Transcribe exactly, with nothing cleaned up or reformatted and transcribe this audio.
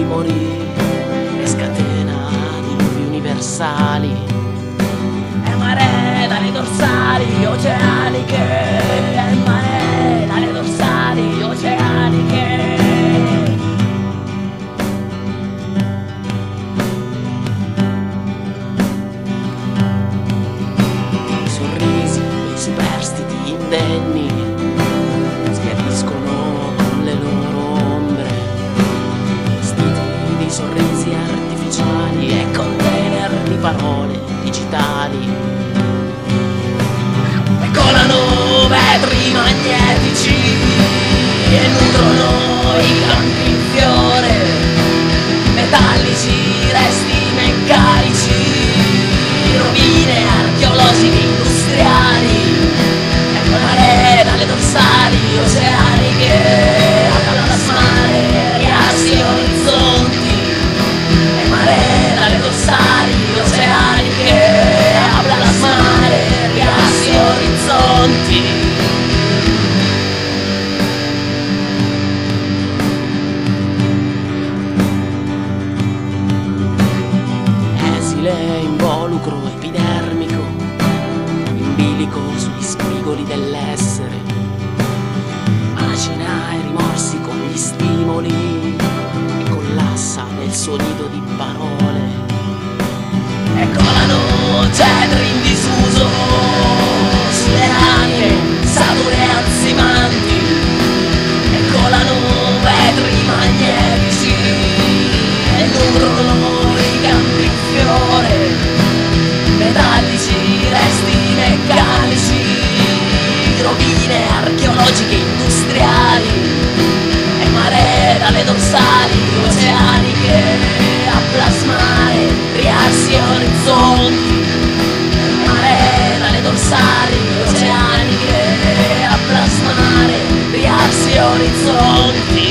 morì e scatena di nubi universali e mare dalle dorsali oceaniche, e mare dalle dorsali oceaniche. I sorrisi dei superstiti indenni schiariscono con le loro ombre, vestiti di sorrisi artificiali e container di parole digitali, e colano vetri magnetici e nutrono i campi in fiore, metallici, resti meccanici, rovine archeologiche industriali, e mare dalle dorsali oceaniche a plasmare riassi orizzonti, e mare dalle dorsali oceaniche a plasmare riassi orizzonti. Esile involucro epidermico, in bilico sugli spigoli dell'essere, macina e rimorsi con gli stimoli e collassa nel suo nido di parole, e colano cedri in disuso sulle rane sature ansimanti, e colano vetri magnetici e nutrono i campi in fiore, metallici, resti meccanici, rovine archeologiche industriali, e mare dalle dorsali oceaniche a plasmare riassi orizzonti, e mare dalle dorsali oceaniche a plasmare riassi orizzonti.